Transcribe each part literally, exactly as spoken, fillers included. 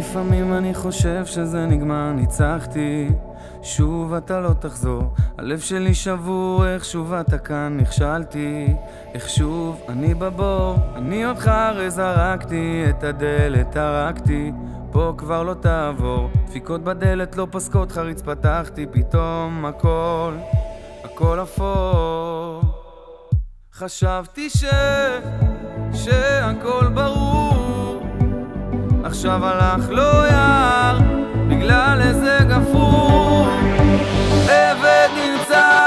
לפעמים אני חושב שזה נגמר, ניצחתי, שוב אתה לא תחזור. הלב שלי שבור, איך שוב אתה כאן, נכשלתי, איך שוב אני בבור. אני אותך הרי זרקתי, את הדלת הרקתי, פה כבר לא תעבור. דפיקות בדלת לא פסקות, חריץ פתחתי, פתאום הכל, הכל אפור. חשבתי ש... שהכל ברור, עכשיו הלך לא יער בגלל איזה גפור. עבד נמצא,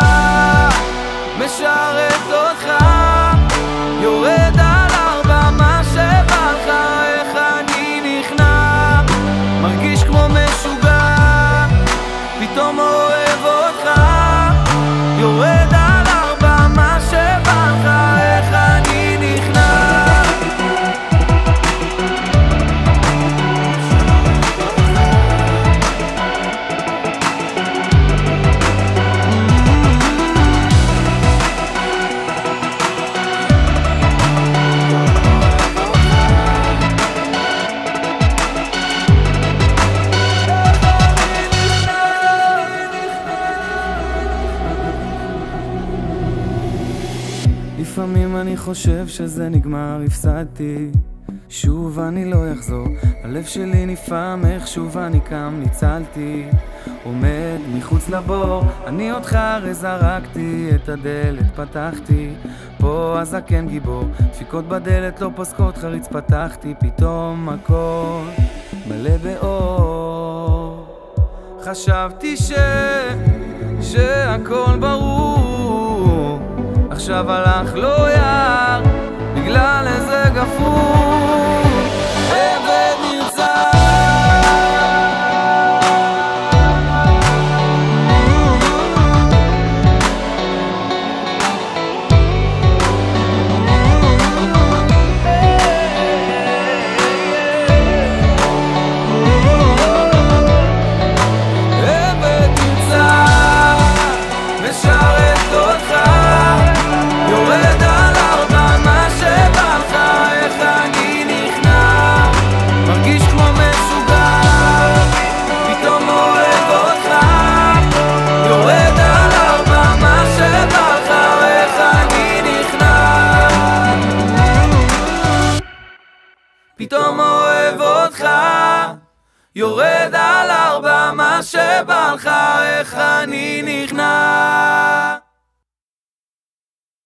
משרת אותך, יורד על ארבע מה שבא לך. איך אני נכנע, מרגיש כמו משוגע, פתאום אוהב אותך, יורד על ארבע מה שבא לך. איך אני נכנע, לפעמים אני חושב שזה נגמר, הפסדתי, שוב אני לא אחזור. הלב שלי נפעם, איך שוב אני קם, ניצלתי, עומד מחוץ לבור. אני אותך הרי זרקתי, את הדלת פתחתי, פה הזקן גיבור. דפיקות בדלת לא פסקות, חריץ פתחתי, פתאום הכל מלא באור. חשבתי ש... שהכל ברור, עכשיו הלך לא יער בגלל איזה גפור. עבד נרצה, עבד נרצה, משרת אותך, יורד על ארבע מה שבא לך. איך אני נכנע, מרגיש כמו משוגע, פתאום אוהב אותך, יורד על ארבע מה שבא לך. איך אני נכנע, פתאום אוהב אותך, יורד על ארבע מה שבא לך. איך אני נכנע.